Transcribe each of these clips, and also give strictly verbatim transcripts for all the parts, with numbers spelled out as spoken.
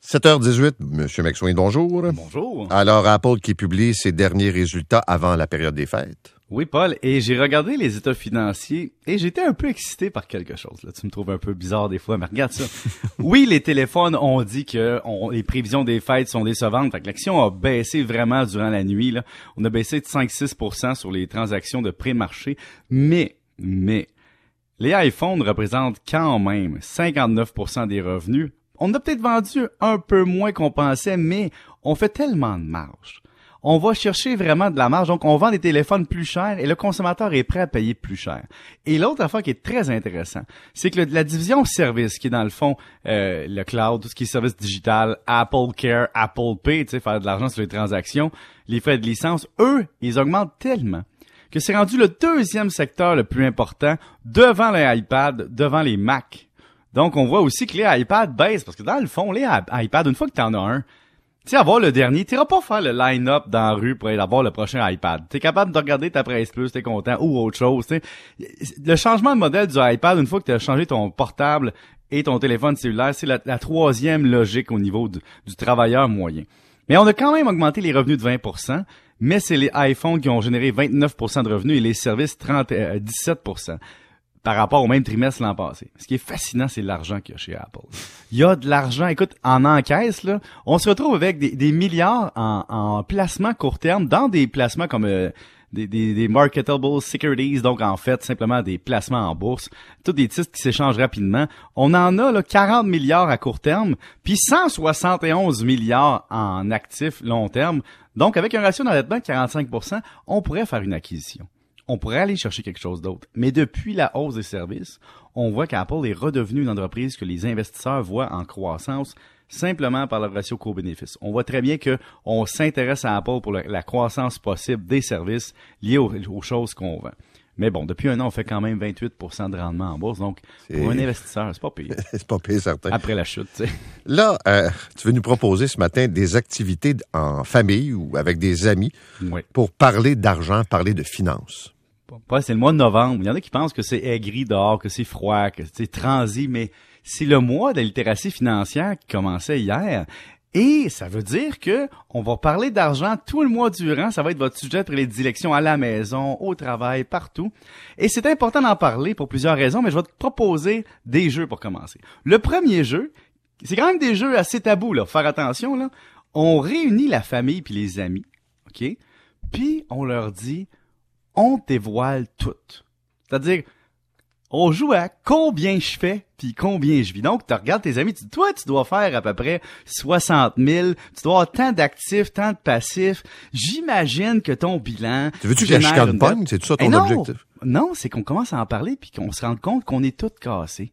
sept heures dix-huit, M. McSwain, bonjour. Bonjour. Alors, Apple qui publie ses derniers résultats avant la période des fêtes. Oui, Paul, et j'ai regardé les états financiers et j'étais un peu excité par quelque chose. Là, tu me trouves un peu bizarre des fois, mais regarde ça. Oui, les téléphones ont dit que on, les prévisions des fêtes sont décevantes. Fait que l'action a baissé vraiment durant la nuit. Là. On a baissé de cinq à six pour cent sur les transactions de pré-marché. Mais, mais, les iPhones représentent quand même cinquante-neuf pour cent des revenus. On a peut-être vendu un peu moins qu'on pensait, mais on fait tellement de marge. On va chercher vraiment de la marge, donc on vend des téléphones plus chers et le consommateur est prêt à payer plus cher. Et l'autre affaire qui est très intéressant, c'est que le, la division service, qui est dans le fond euh, le cloud, tout ce qui est service digital, Apple Care, Apple Pay, tu sais, faire de l'argent sur les transactions, les frais de licence, eux, ils augmentent tellement que c'est rendu le deuxième secteur le plus important devant les iPad, devant les Mac. Donc, on voit aussi que les iPads baissent, parce que dans le fond, les iPads, une fois que tu en as un, tu sais, avoir le dernier, t'iras pas faire le line-up dans la rue pour aller avoir le prochain iPad. T'es capable de regarder ta presse plus, t'es content, ou autre chose, tu sais. Le changement de modèle du iPad, une fois que tu as changé ton portable et ton téléphone cellulaire, c'est la, la troisième logique au niveau du, du travailleur moyen. Mais on a quand même augmenté les revenus de vingt pour cent, mais c'est les iPhones qui ont généré vingt-neuf pour cent de revenus et les services trente, euh, dix-sept pour cent. Par rapport au même trimestre l'an passé. Ce qui est fascinant, c'est l'argent qu'il y a chez Apple. Il y a de l'argent. Écoute, en encaisse, là, on se retrouve avec des, des milliards en, en placements court terme, dans des placements comme euh, des, des, des marketable securities, donc en fait, simplement des placements en bourse, tous des titres qui s'échangent rapidement. On en a là quarante milliards à court terme, puis cent soixante et onze milliards en actifs long terme. Donc, avec un ratio d'endettement de quarante-cinq pour cent, on pourrait faire une acquisition. On pourrait aller chercher quelque chose d'autre. Mais depuis la hausse des services, on voit qu'Apple est redevenu une entreprise que les investisseurs voient en croissance simplement par le ratio coût-bénéfice. On voit très bien que on s'intéresse à Apple pour la, la croissance possible des services liés aux, aux choses qu'on vend. Mais bon, depuis un an, on fait quand même vingt-huit pour cent de rendement en bourse. Donc, c'est... pour un investisseur, c'est pas payé. C'est pas payé, certain. Après la chute, tu sais. Là, euh, tu veux nous proposer ce matin des activités en famille ou avec des amis oui. pour parler d'argent, parler de finances. Pas, c'est le mois de novembre. Il y en a qui pensent que c'est aigri dehors, que c'est froid, que c'est transi, mais c'est le mois de la littératie financière qui commençait hier. Et ça veut dire que on va parler d'argent tout le mois durant. Ça va être votre sujet de prédilection à la maison, au travail, partout. Et c'est important d'en parler pour plusieurs raisons, mais je vais te proposer des jeux pour commencer. Le premier jeu, c'est quand même des jeux assez tabous, là. Faut faire attention, là. On réunit la famille puis les amis, OK? Puis on leur dit... on dévoile tout. C'est-à-dire, on joue à combien je fais puis combien je vis. Donc, tu regardes tes amis, tu dis, toi, tu dois faire à peu près soixante mille, tu dois avoir tant d'actifs, tant de passifs. J'imagine que ton bilan... Tu veux-tu que la chicane pogne? C'est tout ça ton non, objectif? Non, c'est qu'on commence à en parler puis qu'on se rende compte qu'on est tous cassés.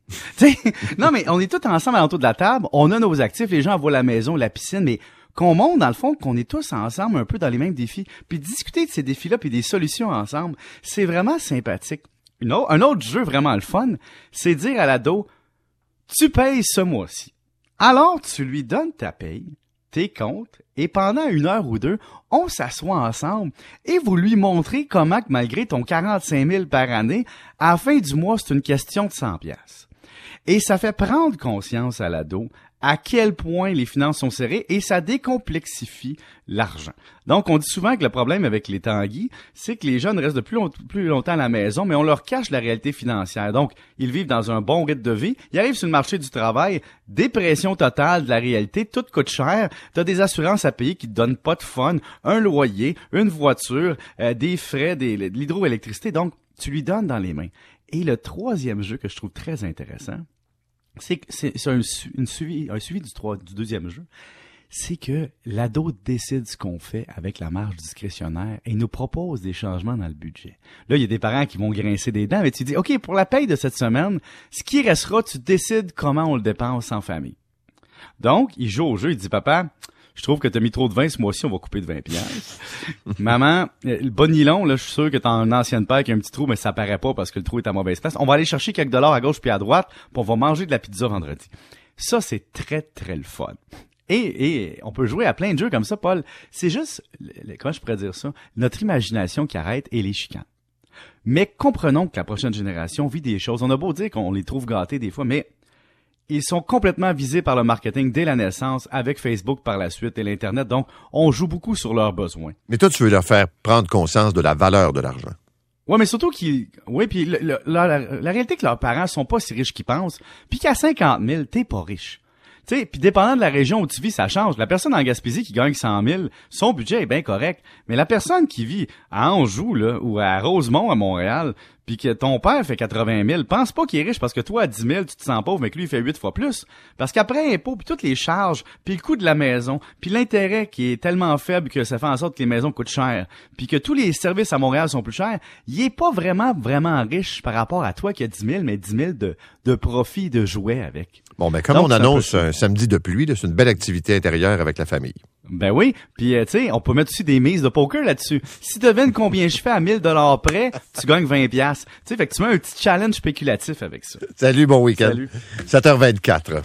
Non, mais on est tous ensemble à l'entour de la table, on a nos actifs, les gens voient la maison, la piscine, mais... qu'on montre, dans le fond, qu'on est tous ensemble un peu dans les mêmes défis, puis discuter de ces défis-là, puis des solutions ensemble, c'est vraiment sympathique. Une autre, un autre jeu vraiment le fun, c'est dire à l'ado, tu payes ce mois-ci. Alors, tu lui donnes ta paye, tes comptes, et pendant une heure ou deux, on s'assoit ensemble, et vous lui montrez comment que malgré ton quarante-cinq mille par année, à la fin du mois, c'est une question de cent piastres. Et ça fait prendre conscience à l'ado à quel point les finances sont serrées et ça décomplexifie l'argent. Donc, on dit souvent que le problème avec les Tanguy, c'est que les jeunes restent de plus, long- plus longtemps à la maison, mais on leur cache la réalité financière. Donc, ils vivent dans un bon rythme de vie, ils arrivent sur le marché du travail, dépression totale de la réalité, tout coûte cher, t'as des assurances à payer qui te donnent pas de fun, un loyer, une voiture, euh, des frais, des, de l'hydroélectricité, donc tu lui donnes dans les mains. Et le troisième jeu que je trouve très intéressant, c'est, c'est, c'est un, une suivi, un suivi du, trois, du deuxième jeu, c'est que l'ado décide ce qu'on fait avec la marge discrétionnaire et nous propose des changements dans le budget. Là, il y a des parents qui vont grincer des dents, mais tu dis, OK, pour la paye de cette semaine, ce qui restera, tu décides comment on le dépense en famille. Donc, il joue au jeu, il dit, papa, je trouve que t'as mis trop de vin ce mois-ci, on va couper de vingt piastres. Maman, le bon nylon, là, je suis sûr que t'as une ancienne paire qui a un petit trou, mais ça paraît pas parce que le trou est à mauvaise place. On va aller chercher quelques dollars à gauche puis à droite, puis on va manger de la pizza vendredi. Ça, c'est très, très le fun. Et, et on peut jouer à plein de jeux comme ça, Paul. C'est juste, comment je pourrais dire ça, notre imagination qui arrête et les chicanes. Mais comprenons que la prochaine génération vit des choses. On a beau dire qu'on les trouve gâtés des fois, mais Ils sont complètement visés par le marketing dès la naissance, avec Facebook par la suite et l'Internet. Donc, on joue beaucoup sur leurs besoins. Mais toi, tu veux leur faire prendre conscience de la valeur de l'argent. Ouais, mais surtout qu'ils, oui, puis le, le, la, la, la réalité que leurs parents sont pas si riches qu'ils pensent, puis qu'à cinquante mille, t'es pas riche. Tu sais, puis dépendant de la région où tu vis, ça change. La personne en Gaspésie qui gagne cent mille, son budget est bien correct. Mais la personne qui vit à Anjou, là, ou à Rosemont, à Montréal, puis que ton père fait quatre-vingt mille, pense pas qu'il est riche parce que toi, à dix mille, tu te sens pauvre, mais que lui, il fait huit fois plus. Parce qu'après impôts, puis toutes les charges, puis le coût de la maison, puis l'intérêt qui est tellement faible que ça fait en sorte que les maisons coûtent cher, puis que tous les services à Montréal sont plus chers, il est pas vraiment, vraiment riche par rapport à toi qui a dix mille, mais dix mille de, de profit de jouets avec. Bon, ben comme Donc, on c'est un annonce peu ça. un samedi de pluie, là, c'est une belle activité intérieure avec la famille. Ben oui, puis euh, tu sais, on peut mettre aussi des mises de poker là-dessus. Si tu devines combien je fais à mille dollars près, tu gagnes vingt piastres. Tu sais, fait que tu mets un petit challenge spéculatif avec ça. Salut, bon week-end. Salut. sept heures vingt-quatre.